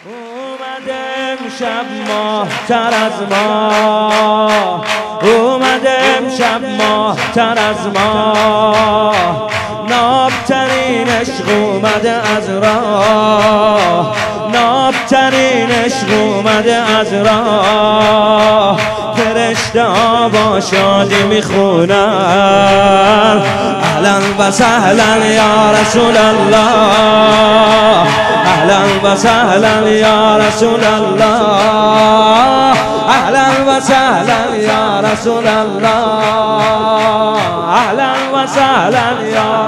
اومده امشب ماه‌تر از ماه، اومده امشب ماه‌تر از ماه، نابترین عشق اومده از راه، نابترین عشق اومده از راه. فرشته ها با شادی میخونن اهلا و سهلا یا رسول الله، اهلا و سهلا یا رسول الله، اهلا و سهلا یا رسول الله، اهلا و سهلا یا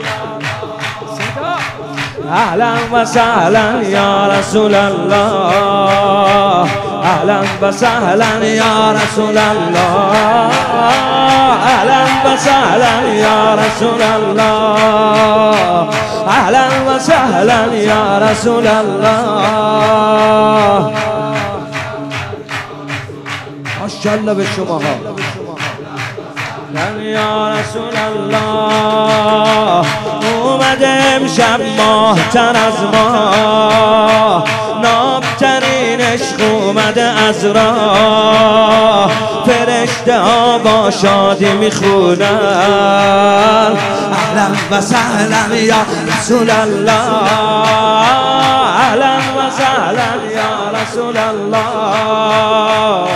اهلا و سهلا یا رسول الله، اهلا و سهلا یا رسول الله، اهلا و سهلا یا رسول الله، اهلا و سهلا یا رسول الله. ماشاءالله به شماها. یا رسول الله اومده امشب ماه‌تر از ماه، نابترین عشق اومده از راه. فرشته ها با شادی میخونن اهلا و سهلا یا رسول الله، اهلا و سهلا یا رسول الله.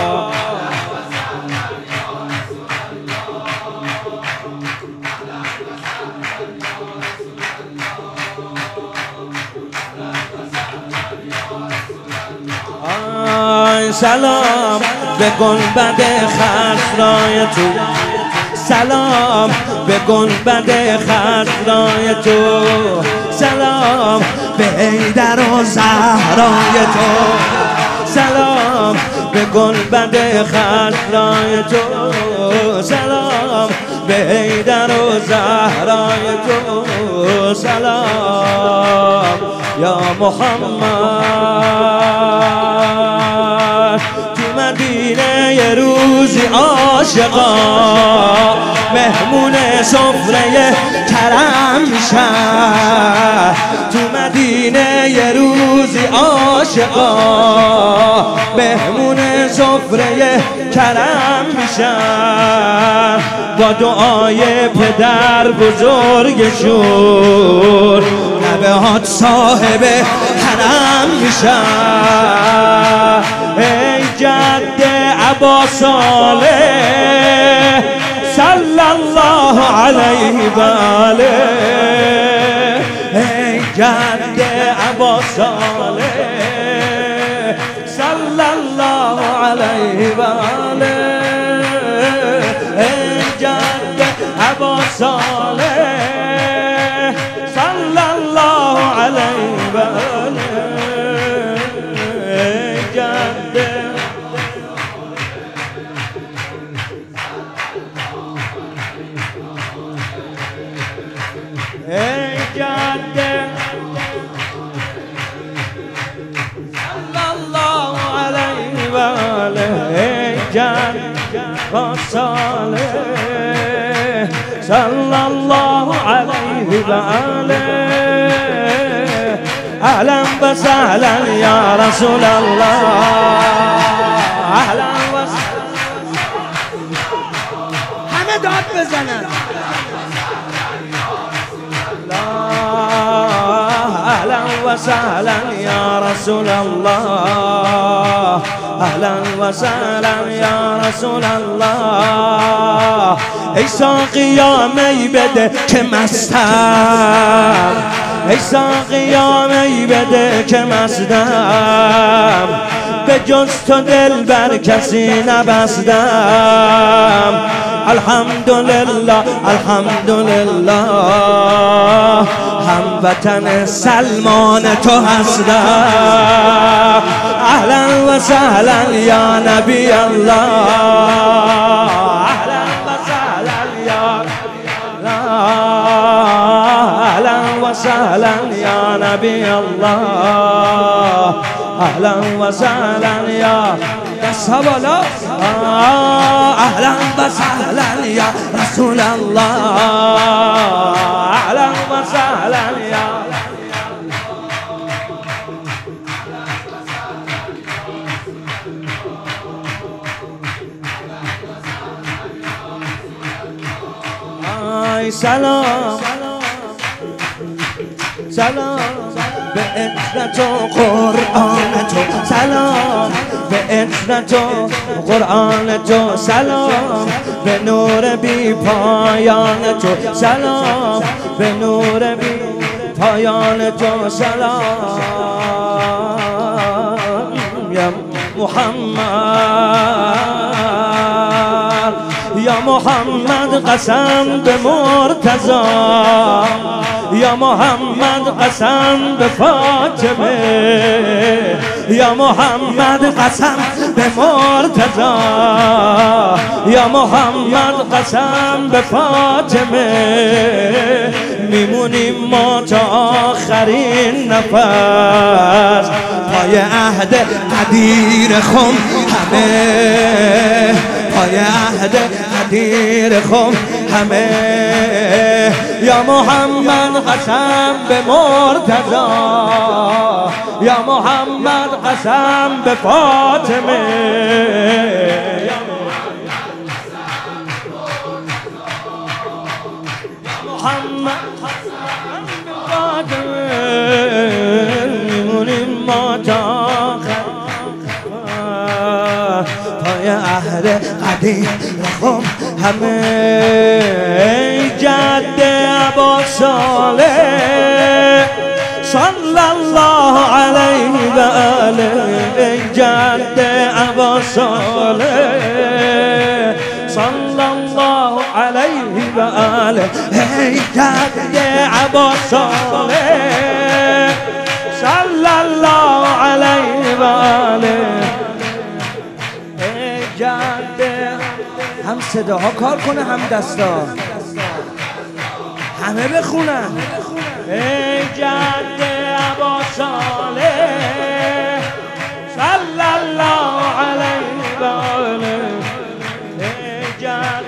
سلام به گنبد خضرای تو، سلام به گنبد خضرای تو، سلام به حیدر و زهرای تو، سلام به گنبد خضرای تو، سلام به حیدر و زهرای تو، سلام یا محمد. تو مدینه یه روزی عاشقا مهمون سفره کرم میشن، تو مدینه یه روزی عاشقا مهمون سفره کرم میشن. با دعای پدر بزرگشون نوه‌هات صاحب حرم میشن. ای جد ابا صالح صلی الله علیه و آله، ای جد ابا صالح صلی الله علیه و آله، ای جد ابا صالح صلی الله علیه و آله، ای جد ای جد صلی الله علیه و آله، ای جد ابا صالح صلی الله علیه و آله، اهلا و سهلا یا رسول الله، اهلا و همه داد بزنن اهلا و سهلا یا رسول الله، اهلا و سهلا یا رسول الله. ای ساقیا می بده که مستم، ای ساقیا می بده که مستم، به جز تو دل بر کسی نبستم. الحمدلله الحمدلله هموطن سلمان تو هستم. اهلا و سهلا یا نبی الله، اهلا و سهلا یا اهلا و سهلا یا نبی الله، اهلا و سهلا یا بالا، اهلا و سهلا یا رسول الله، اهلا و سهلا یا سلام سلام به عطرت و قرآن تو سلام به عطرت و قرآن تو سلام به نور بی پایان تو سلام به نور بی پایان تو سلام یا محمد یا محمد قسم به مرتضی یا محمد قسم به فاطمه یا محمد قسم به مرتضی یا محمد قسم به فاطمه میمونیم ما تا آخرین نفس پای عهد قدیر خم همه پای عهد قدیر خم همه یا محمد قسم به مرتضی یا محمد قسم به فاطمه یا محمد قسم به فاطمه میمونیم ما تا پای عهد قدیر خم همه جد ابا صالح صلی الله علیه و آله جد ابا صالح صلی الله علیه و آله جد ابا صالح صلی الله علیه و آله هم صداها کار کنه هم دستا همه بخونن ای جد ابا صالح صلی الله علیه و آله ای جد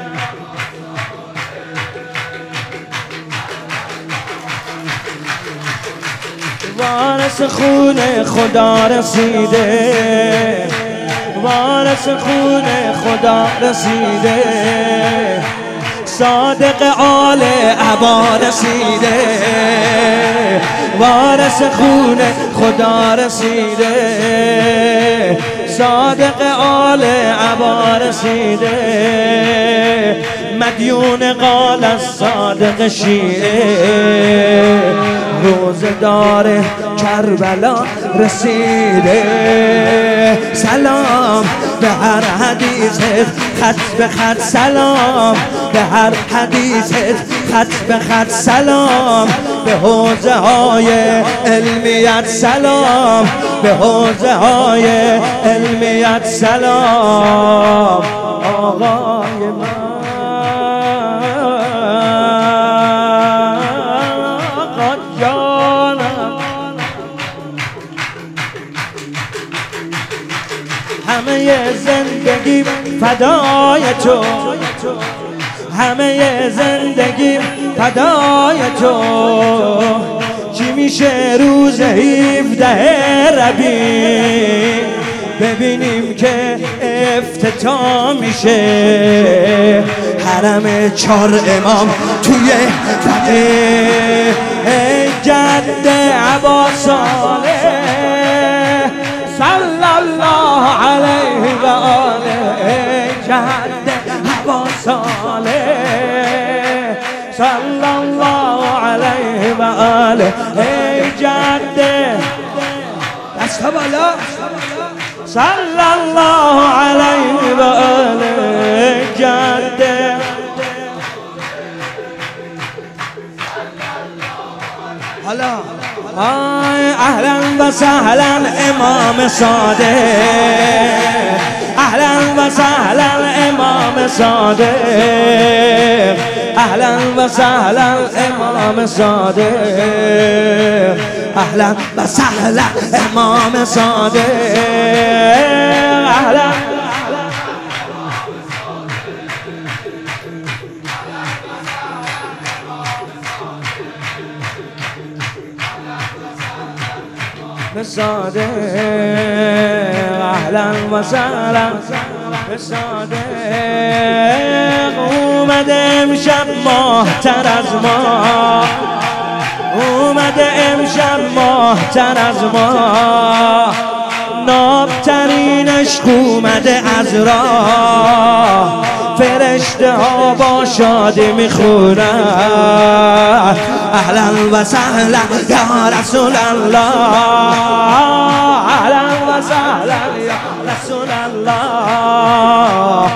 وارث خون خدا رسیده وارث خون خدا رسیده صادق آل عبا رسیده وارث خون خدا رسیده صادق آل عبا رسیده مدیون قال الصادق شیعه روزدار کربلا رسیده سلام به هر حدیثت خط به خط سلام به هر حدیثت خط به خط سلام به حوزه های علمیت سلام به حوزه های علمیت سلام آقای من همه زندگی فدای تو همه زندگی فدای تو چی میشه روز 17 ربیع ببینیم که افتتاح میشه حرم 4 امام توی فقیه جد ابا صالح صلی الله علیه و آله جد ابا صالح صلی الله علیه و آله جد دست بالا صلی الله علیه و آله جد حالا اهلا و سهلا امام صادق اهلا و سهلا امام صادق اهلا و سهلا امام صادق اهلا و سهلا امام صادق اهلا صادق اهلا و سهلا صادق اومده امشب ماه‌تر از ما، اومده امشب ماه‌تر از ما، نابترین عشق اومده از راه، فرشته ها با شادی میخونن اهلا و سهلا یا رسول الله، اهلا و سهلا یا رسول الله،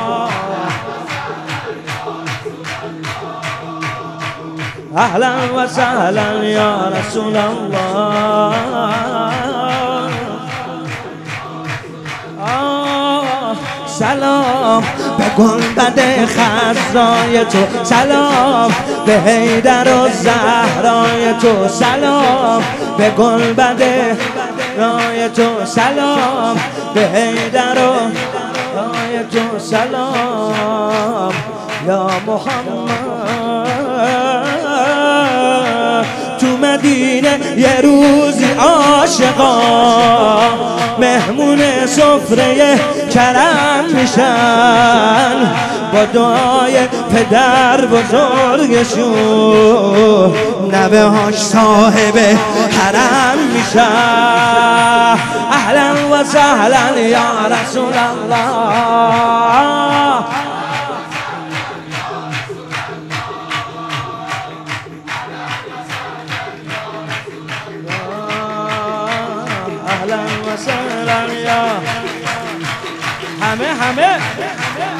اهلا و سهلا یا رسول الله. سلام به گنبد خضرای تو، سلام به حیدر و زهرای تو، سلام به گنبد رای تو، سلام به حیدر و رای تو، سلام یا محمد. تو مدینه یه روزی عاشقا مهمون سفره کرم میشن، با دعای پدر بزرگشون نوه هاش صاحب حرم میشن. اهلا و سهلا یا رسول الله، اهلا و سهلا یا همه